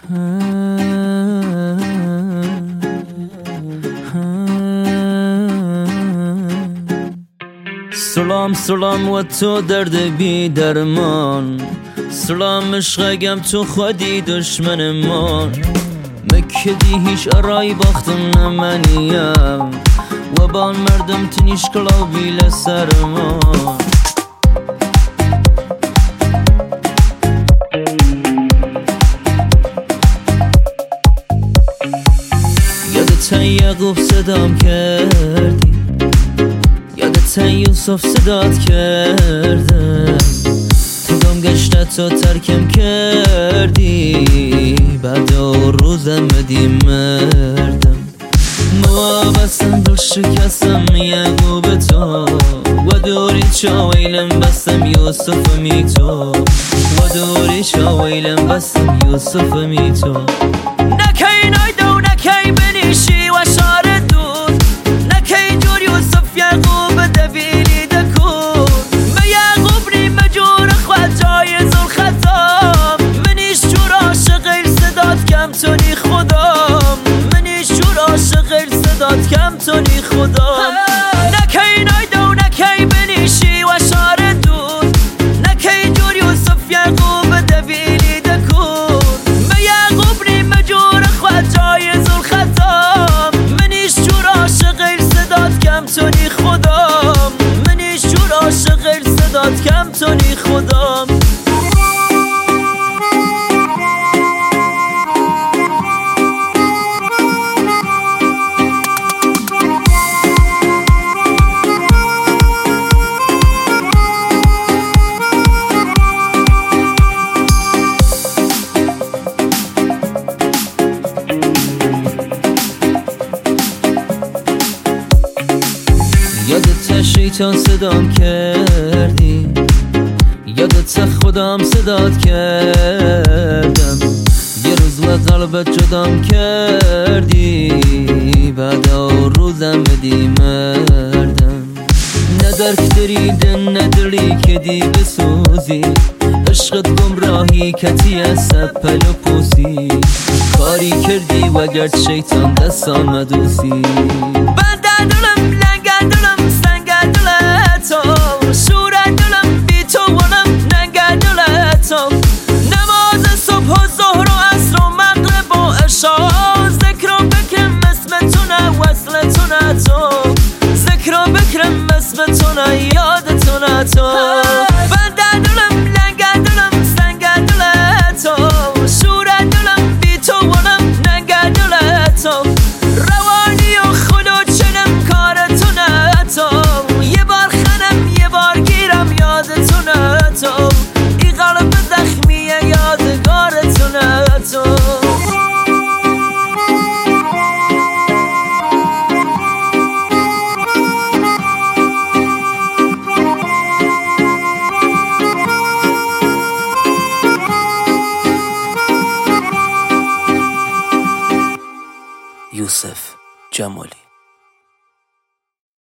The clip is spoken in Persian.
سلام سلام و تو درد بی درمان، سلام عشقگم تو خودی دشمن من. مکدی هیچ ارای باختم نمانیم و بان مردم تنیش کلاو بیل سرمان. یادت یعقوب صدام کردی، یادت یوسف صدات کردم، تگام گشته تو ترکم کردی، بعد روزم بدی مردم. موابستم دل شکستم یعقوب تو و دوری چاویلم بستم یوسف می تو و دوری چاویلم بستم یوسف می تو. نکی نایدو نکی بنیشی و شار دود، نکی جور یوسف یعقوب دویلی دکون. ما یعقوب نی مجور خواه جای زل خطام، منیش جور عاشق غیر صدات کم تونی خودم، منیش جور عاشق غیر صدات کم تونی خودم. نکی نایدو نکی بنیشی و شار دود، نکی جور یوسف یعقوب دویلی دکون. ما یعقوب نی مجور خواه جای زل خطام، منیش جور عاشق غیر صدات کم تونی خودم، منیش جور عاشق غیر صدات کم تونی خودم. یادت شیطان صدام کردی، یادت خودم صدات کردم، یه روز و قلبت جدام کردی، بعد روزم بدی مردم. ندرک دریدن ندری که دی بسوزی، عشقت گمراهی کتی از سپل و پوسی، کاری کردی و گرد شیطان دستان مدوسی. بنده دلم لنگه دلم سنگه دلتو، شوره دلم بی تو ولم ننگه دلتو. نماز صبح و ظهر و عصر و مغرب و عشا، ذکر و بکرم اسمتونه وصلتونه تو، ذکر و بکرم اسمتونه یادتونه تو. بنده دلم لنگه دلم سنگه دلتو، شوره دلم بی تو ولم ننگه دلتو. روانی و خلوچنم کارتونه تو، یه بار خنم یه بار گیرم یادتونه تو، ای قلب زخمیه یادگارتونه تو. یوسف جمالی.